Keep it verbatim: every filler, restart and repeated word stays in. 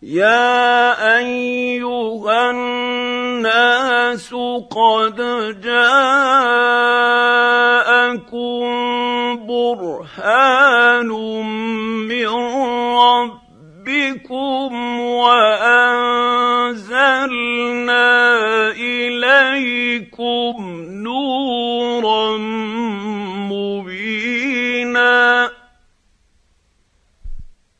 يَا أَيُّهَا النَّاسُ قَدْ جَاءَكُم بُرْهَانٌ مِّن رَّبِّكُمْ وَأَنزَلْنَا إِلَيْكُمْ نُورًا